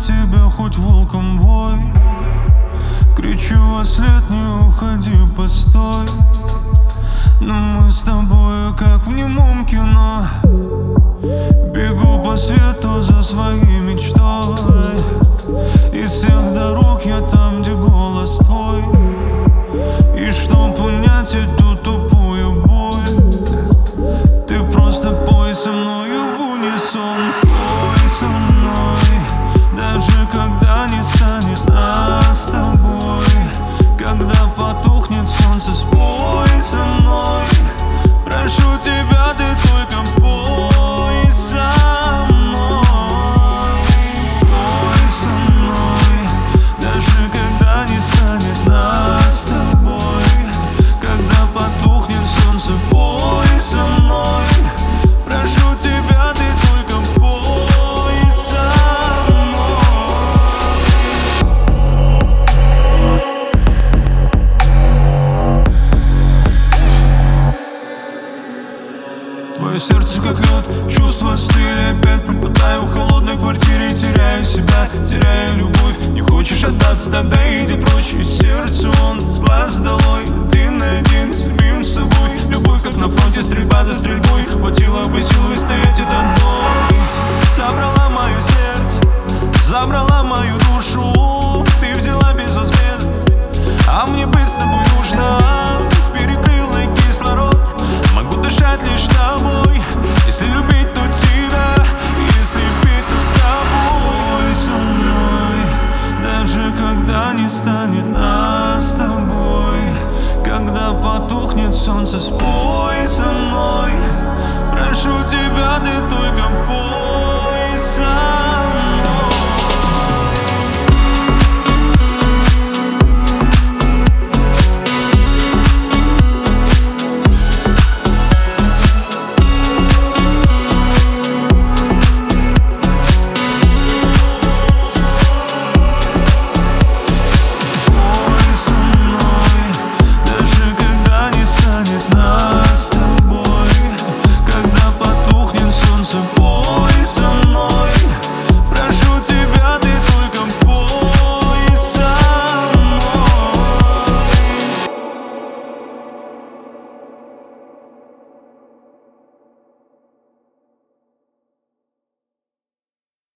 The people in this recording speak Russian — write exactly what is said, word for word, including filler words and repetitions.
тебя хоть волком вой. Кричу во след, не уходи, постой. Но мы с тобой как в немом кино. Бегу по свету за своей мечтой. Из всех дорог я там, где голос твой. И чтоб унять эту тупую боль, ты просто пой со мною в унисон. Пой со мной, даже когда не станет нас с тобой. Когда потухнет солнце, спой со мной. Прошу тебя, ты только пой со мной. Пой со мной, даже когда не станет нас с тобой. Когда потухнет солнце, пой со мной. Прошу тебя, ты только пой со мной. Твое сердце как лед, чувства стыли. Опять пропадаю в холодной квартире. Теряю себя, теряю любовь. Не хочешь остаться, тогда иди прочь. И сердце он с глаз долой. Один на один с самим собой. Любовь как на фронте, стрельба за стрельбой. Хватило бы силы стоять этот бой. Забрала мое сердце, забрала мою душу. Ты взяла безвозмездно, а мне быть с тобой нужно. Перекрыла кислород, могу дышать лишь тобой. Если любить, то тебя, если пить, то с тобой. Со мной, даже когда не станет нас с тобой. Когда потухнет солнце, спой со мной. Прошу тебя, ты только пой со мной.